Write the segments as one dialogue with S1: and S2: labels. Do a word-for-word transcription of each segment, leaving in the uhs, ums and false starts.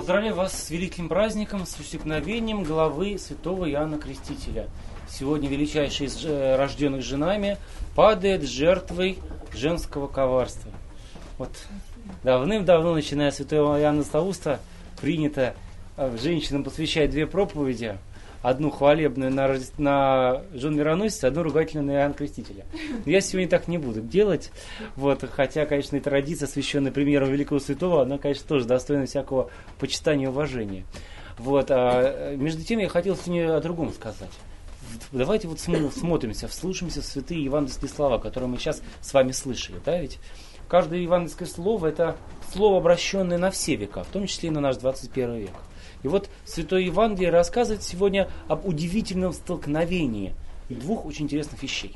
S1: Поздравляю вас с великим праздником, с усекновением главы святого Иоанна Крестителя. Сегодня величайший из рожденных женами падает жертвой женского коварства. Вот давным-давно, начиная с святого Иоанна Златоуста, принято женщинам посвящать две проповеди. Одну хвалебную на, на жен мироносица, одну ругательную на Иоанна Крестителя. Я сегодня так не буду делать. Вот, хотя, конечно, и традиция, освященная примером великого святого, она, конечно, тоже достойна всякого почитания и уважения. Вот, а между тем я хотел сегодня о другом сказать. Давайте вот смотримся, вслушаемся в святые евангельские слова, которые мы сейчас с вами слышали. Да? Ведь каждое евангельское слово – это слово, обращенное на все века, в том числе и на наш двадцать первый век. И вот Святое Евангелие рассказывает сегодня об удивительном столкновении двух очень интересных вещей.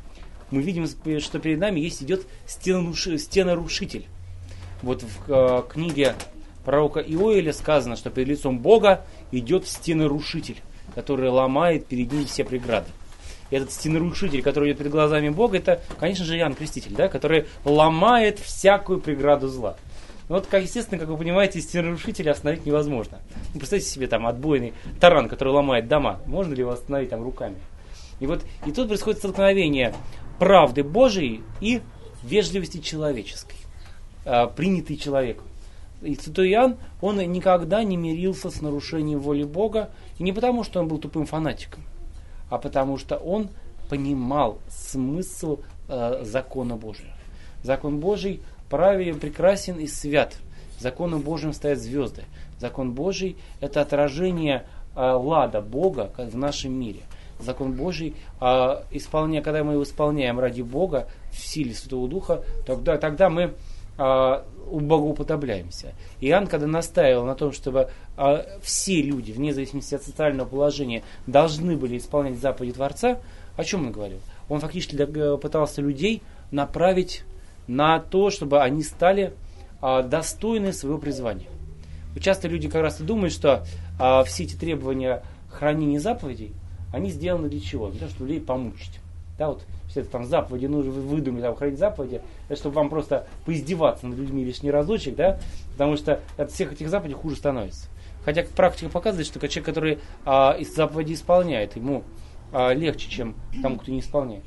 S1: Мы видим, что перед нами есть идет стенорушитель. Вот в э, книге пророка Иоэля сказано, что перед лицом Бога идет стенорушитель, который ломает перед ним все преграды. И этот стенорушитель, который идет перед глазами Бога, это, конечно же, Иоанн Креститель, да, который ломает всякую преграду зла. Ну вот, как естественно, как вы понимаете, стенорушителя остановить невозможно. Ну, представьте себе там отбойный таран, который ломает дома. Можно ли его остановить там руками? И вот и тут происходит столкновение правды Божией и вежливости человеческой, э, принятой человеком. И святой Иоанн, он никогда не мирился с нарушением воли Бога. И не потому, что он был тупым фанатиком, а потому что он понимал смысл э, закона Божия. Закон Божий праведен, прекрасен и свят. Законом Божьим стоят звезды. Закон Божий – это отражение э, лада Бога в нашем мире. Закон Божий, э, исполняя, когда мы его исполняем ради Бога в силе Святого Духа, тогда, тогда мы э, богоуподобляемся. Иоанн, когда настаивал на том, чтобы э, все люди, вне зависимости от социального положения, должны были исполнять заповеди Творца, о чем он говорил? Он фактически пытался людей направить на то, чтобы они стали а, достойны своего призвания. Часто люди как раз и думают, что а, все эти требования хранения заповедей, они сделаны для чего? Для того, чтобы людей помучить. Да, вот все это там заповеди, нужно выдумать, там, хранить заповеди, это чтобы вам просто поиздеваться над людьми лишний разочек, да, потому что от всех этих заповедей хуже становится. Хотя практика показывает, что человек, который а, из заповедей исполняет, ему а, легче, чем тому, кто не исполняет.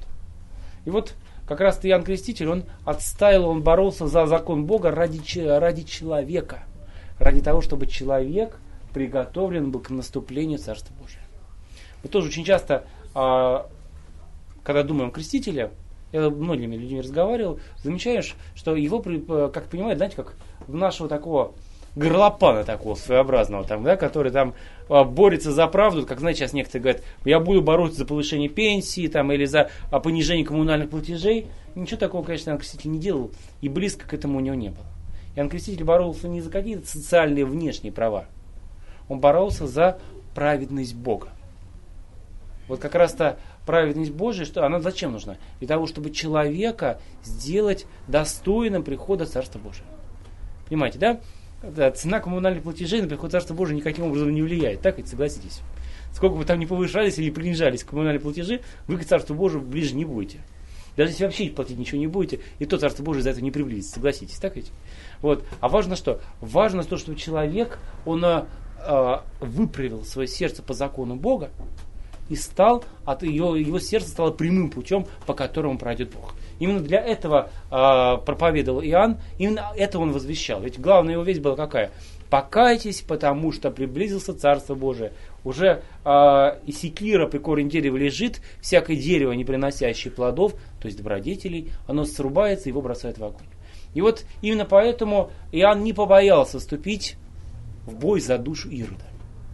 S1: И вот как раз Иоанн Креститель, он отстаивал, он боролся за закон Бога ради, ради человека. Ради того, чтобы человек приготовлен был к наступлению Царства Божия. Мы тоже очень часто, когда думаем о Крестителе, я с многими людьми разговаривал, замечаешь, что его, как понимаете, знаете, как в нашего такого горлопана такого своеобразного, там, да, который там а, борется за правду, как, знаете, сейчас некоторые говорят, я буду бороться за повышение пенсии там, или за а, понижение коммунальных платежей. Ничего такого, конечно, Иоанн Креститель не делал, и близко к этому у него не было. Иоанн Креститель боролся не за какие-то социальные внешние права, он боролся за праведность Бога. Вот как раз-то праведность Божия, что она зачем нужна? Для того, чтобы человека сделать достойным прихода Царства Божия. Понимаете, да? Да, цена коммунальных платежей на приход Царства Божия никаким образом не влияет, так ведь, согласитесь. Сколько бы там ни повышались или принижались коммунальные платежи, вы к Царству Божию ближе не будете. Даже если вообще платить ничего не будете, и то Царство Божие за это не приблизится, согласитесь, так ведь? Вот. А важно что? Важно то, что человек, он а, выправил свое сердце по закону Бога и стал, от его, его сердце стало прямым путем, по которому пройдет Бог. Именно для этого э, проповедовал Иоанн, именно это он возвещал. Ведь главная его весть была какая? Покайтесь, потому что приблизился Царство Божие. Уже э, и секира при корень дерева лежит, всякое дерево, не приносящее плодов, то есть добродетелей, оно срубается, его бросают в огонь. И вот именно поэтому Иоанн не побоялся вступить в бой за душу Ирода.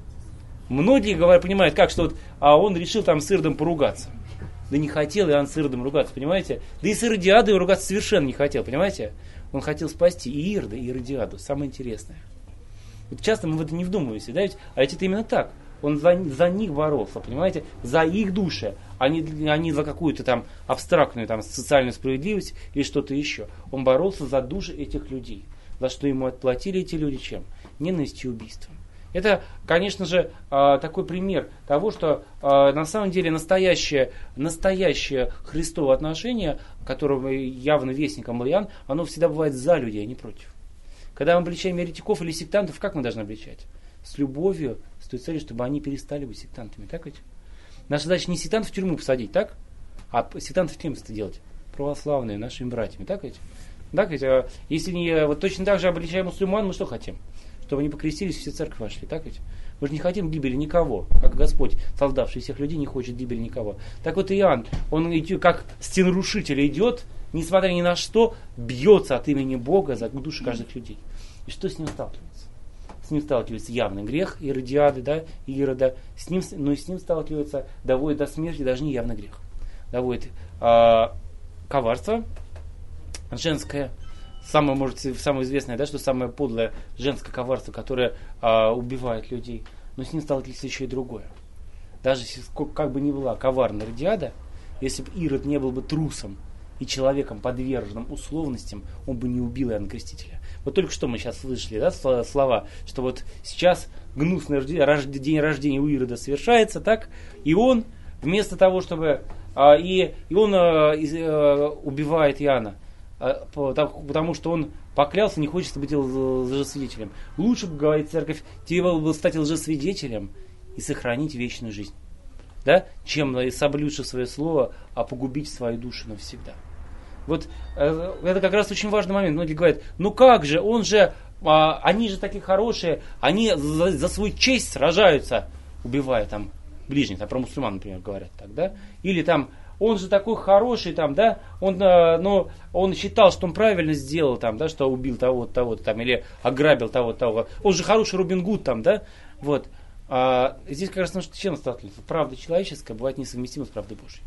S1: Многие говорят, понимают, как, что вот, а он решил там с Иродом поругаться. Да не хотел Иоанн с Иродом ругаться, понимаете? Да и с Иродиадой ругаться совершенно не хотел, понимаете? Он хотел спасти и Ирода, и Иродиаду. Самое интересное. Вот часто мы в это не вдумываемся, да? Ведь, а ведь это именно так. Он за, за них боролся, понимаете? За их души, а не, а не за какую-то там абстрактную там, социальную справедливость или что-то еще. Он боролся за души этих людей. За что ему отплатили эти люди чем? Ненавистью и убийством. Это, конечно же, такой пример того, что на самом деле настоящее, настоящее Христово отношение, которого явно вестником был Иоанн, оно всегда бывает за людей, а не против. Когда мы обличаем еретиков или сектантов, как мы должны обличать? С любовью, с той целью, чтобы они перестали быть сектантами. Так ведь? Наша задача не сектантов в тюрьму посадить, так? А сектантов кем это делать? Православные, нашими братьями. Так ведь? Так ведь? А если не, вот точно так же обличаем мусульман, мы что хотим? Чтобы они покрестились и все церковь вошли. Так ведь? Мы же не хотим гибели никого. Как Господь, создавший всех людей, не хочет гибели никого. Так вот Иоанн, он идет, как стенорушитель идет, несмотря ни на что, бьется от имени Бога за души каждых людей. И что с ним сталкивается? С ним сталкивается явный грех Иродиады, да, Ирода, с ним, но и с ним сталкивается, доводит до смерти даже не явный грех. Доводит э, коварство женское, самое, может, самое известное, да, что самое подлое женское коварство, которое э, убивает людей. Но с ним сталкивается еще и другое. Даже сколько, как бы ни была коварная Иродиада, если бы Ирод не был бы трусом и человеком, подверженным условностям, он бы не убил Иоанна Крестителя. Вот только что мы сейчас слышали, да, слова, что вот сейчас гнусный день рождения у Ирода совершается, так, и он вместо того, чтобы а, и, и он а, и, а, убивает Иоанна, а, потому что он поклялся, не хочет быть лжесвидетелем. Лучше бы, говорит церковь, тебе было бы стать лжесвидетелем и сохранить вечную жизнь, да, чем соблюдши свое слово, а погубить свою душу навсегда. Вот э, это как раз очень важный момент. Многие говорят, ну как же, он же, а, они же такие хорошие, они за, за свою честь сражаются, убивая там ближних, там про мусульман, например, говорят так, да? Или там, он же такой хороший, там, да, он, э, ну, он считал, что он правильно сделал, там, да, что убил того-то, того-то, там, или ограбил того-то, того. Он же хороший Робин Гуд, там, да, вот. А здесь как раз ну, чем сталкивается? Правда человеческая бывает несовместима с правдой Божьей.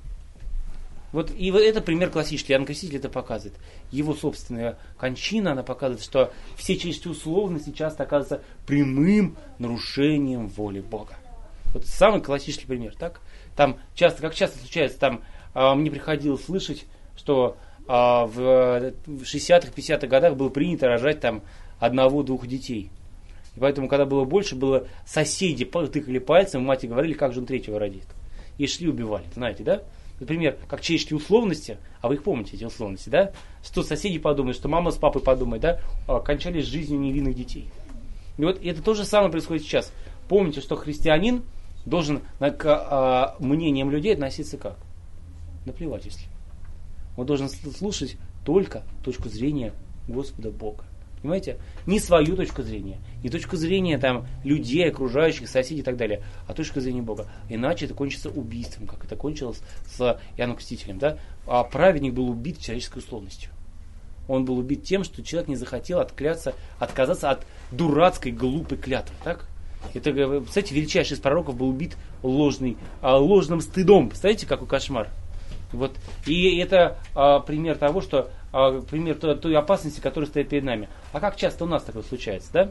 S1: Вот и это пример классический. Иоанн Креститель это показывает. Его собственная кончина, она показывает, что все человеческие условности часто оказываются прямым нарушением воли Бога. Вот самый классический пример. Так? Там часто, как часто случается, там а, мне приходилось слышать, что а, в шестидесятых, пятидесятых годах было принято рожать там одного-двух детей. И поэтому, когда было больше, было соседи тыкали пальцем, мать говорили, как же он третьего родит. И шли убивали, знаете, да? Например, как человеческие условности, а вы их помните, эти условности, да? Что соседи подумают, что мама с папой подумают, да? Кончались жизнью невинных детей. И вот это то же самое происходит сейчас. Помните, что христианин должен к а, мнениям людей относиться как? Наплевать, если. Он должен слушать только точку зрения Господа Бога. Понимаете? Не свою точку зрения, не точку зрения там, людей, окружающих, соседей и так далее, а точку зрения Бога. Иначе это кончится убийством, как это кончилось с Иоанном Крестителем. Да? А праведник был убит человеческой условностью. Он был убит тем, что человек не захотел откляться, отказаться от дурацкой, глупой клятвы. Так? Это, кстати, величайший из пророков был убит ложный, ложным стыдом. Представляете, какой кошмар? Вот. И это а, пример того, что а, пример той, той опасности, которая стоит перед нами. А как часто у нас такое случается, да?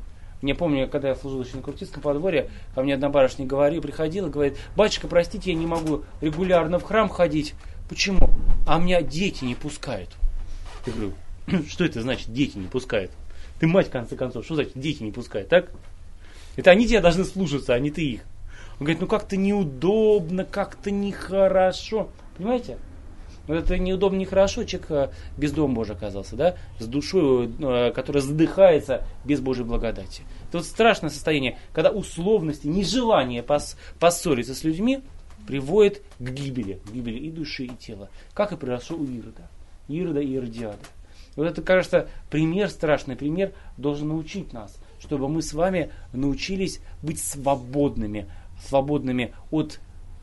S1: Я помню, когда я служил еще на Крутицком подворье, ко мне одна барышня говорила, приходила, говорит: батюшка, простите, я не могу регулярно в храм ходить. Почему? А меня дети не пускают. Я говорю, что это значит, дети не пускают? Ты мать, в конце концов, что значит, дети не пускают, так? Это они тебя должны слушаться, а не ты их. Он говорит, ну как-то неудобно, как-то нехорошо. Понимаете? Вот это неудобно, нехорошо, человек без дома Божий оказался, да? С душой, которая задыхается без Божьей благодати. Это вот страшное состояние, когда условности, нежелание пос, поссориться с людьми приводит к гибели, к гибели и души, и тела. Как и произошло у Ирода. Ирода и Иродиады. Вот это, кажется, пример, страшный пример, должен научить нас, чтобы мы с вами научились быть свободными, свободными от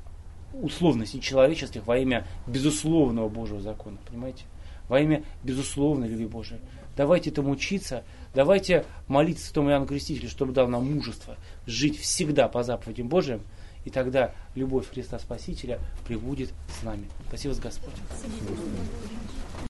S1: условностей человеческих во имя безусловного Божьего закона, понимаете? Во имя безусловной любви Божией. Давайте этому учиться, давайте молиться святому Иоанну Крестителю, чтобы дал нам мужество жить всегда по заповедям Божьим, и тогда любовь Христа Спасителя пребудет с нами. Спасибо, Господь.